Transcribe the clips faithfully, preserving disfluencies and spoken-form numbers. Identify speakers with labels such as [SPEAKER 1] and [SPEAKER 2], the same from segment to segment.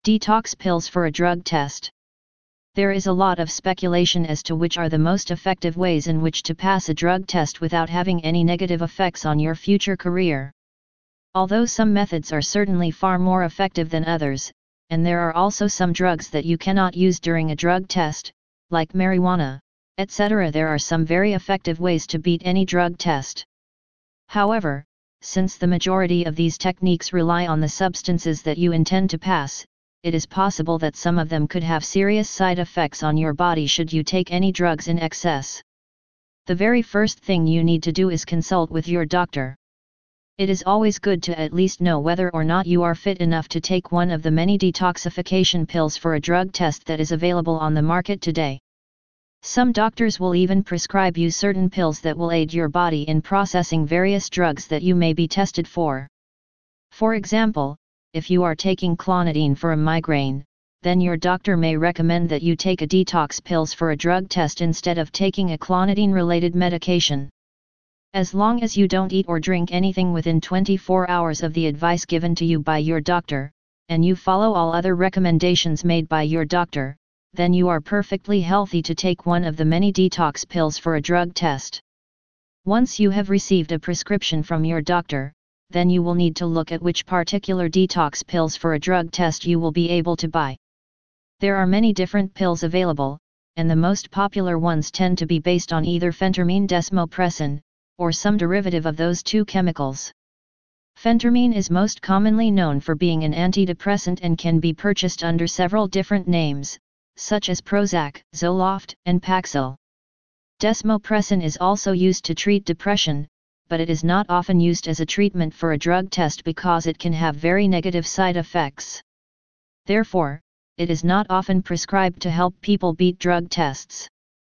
[SPEAKER 1] Detox pills for a drug test. There is a lot of speculation as to which are the most effective ways in which to pass a drug test without having any negative effects on your future career. Although some methods are certainly far more effective than others, and there are also some drugs that you cannot use during a drug test, like marijuana, et cetera, there are some very effective ways to beat any drug test. However, since the majority of these techniques rely on the substances that you intend to pass, it is possible that some of them could have serious side effects on your body should you take any drugs in excess. The very first thing you need to do is consult with your doctor. It is always good to at least know whether or not you are fit enough to take one of the many detoxification pills for a drug test that is available on the market today. Some doctors will even prescribe you certain pills that will aid your body in processing various drugs that you may be tested for. For example, if you are taking clonidine for a migraine, then your doctor may recommend that you take a detox pills for a drug test instead of taking a clonidine-related medication. As long as you don't eat or drink anything within twenty-four hours of the advice given to you by your doctor, and you follow all other recommendations made by your doctor, then you are perfectly healthy to take one of the many detox pills for a drug test. Once you have received a prescription from your doctor, then you will need to look at which particular detox pills for a drug test you will be able to buy. There are many different pills available, and the most popular ones tend to be based on either phentermine desmopressin, or some derivative of those two chemicals. Phentermine is most commonly known for being an antidepressant and can be purchased under several different names, such as Prozac, Zoloft, and Paxil. Desmopressin is also used to treat depression, but it is not often used as a treatment for a drug test because it can have very negative side effects. Therefore, it is not often prescribed to help people beat drug tests.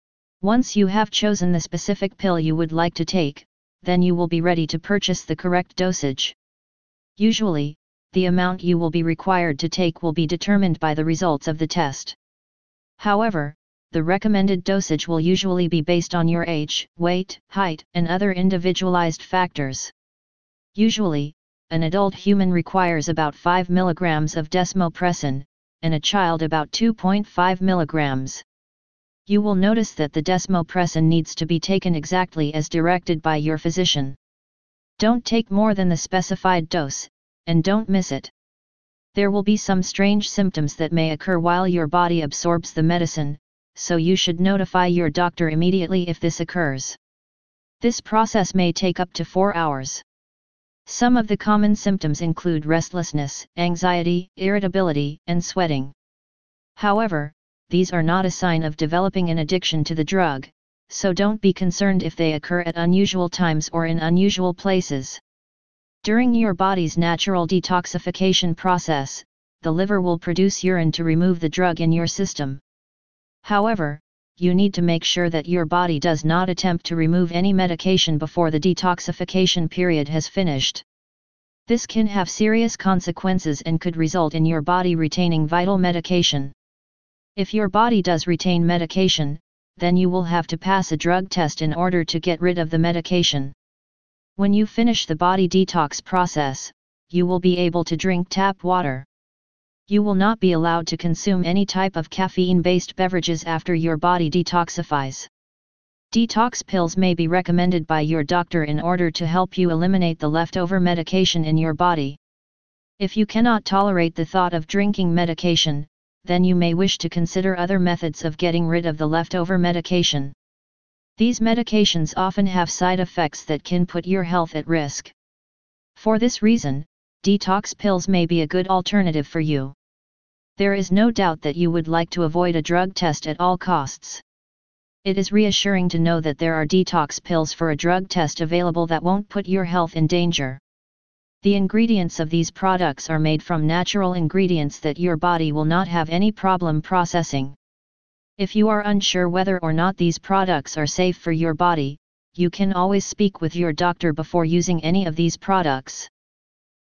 [SPEAKER 1] Once you have chosen the specific pill you would like to take, then you will be ready to purchase the correct dosage. Usually, the amount you will be required to take will be determined by the results of the test. However, the recommended dosage will usually be based on your age, weight, height, and other individualized factors. Usually, an adult human requires about five milligrams of desmopressin, and a child about two point five milligrams. You will notice that the desmopressin needs to be taken exactly as directed by your physician. Don't take more than the specified dose, and don't miss it. There will be some strange symptoms that may occur while your body absorbs the medicine, so you should notify your doctor immediately if this occurs. This process may take up to four hours. Some of the common symptoms include restlessness, anxiety, irritability, and sweating. However, these are not a sign of developing an addiction to the drug, so don't be concerned if they occur at unusual times or in unusual places. During your body's natural detoxification process, the liver will produce urine to remove the drug in your system. However, you need to make sure that your body does not attempt to remove any medication before the detoxification period has finished. This can have serious consequences and could result in your body retaining vital medication. If your body does retain medication, then you will have to pass a drug test in order to get rid of the medication. When you finish the body detox process, you will be able to drink tap water. You will not be allowed to consume any type of caffeine-based beverages after your body detoxifies. Detox pills may be recommended by your doctor in order to help you eliminate the leftover medication in your body. If you cannot tolerate the thought of drinking medication, then you may wish to consider other methods of getting rid of the leftover medication. These medications often have side effects that can put your health at risk. For this reason, detox pills may be a good alternative for you. There is no doubt that you would like to avoid a drug test at all costs. It is reassuring to know that there are detox pills for a drug test available that won't put your health in danger. The ingredients of these products are made from natural ingredients that your body will not have any problem processing. If you are unsure whether or not these products are safe for your body, you can always speak with your doctor before using any of these products.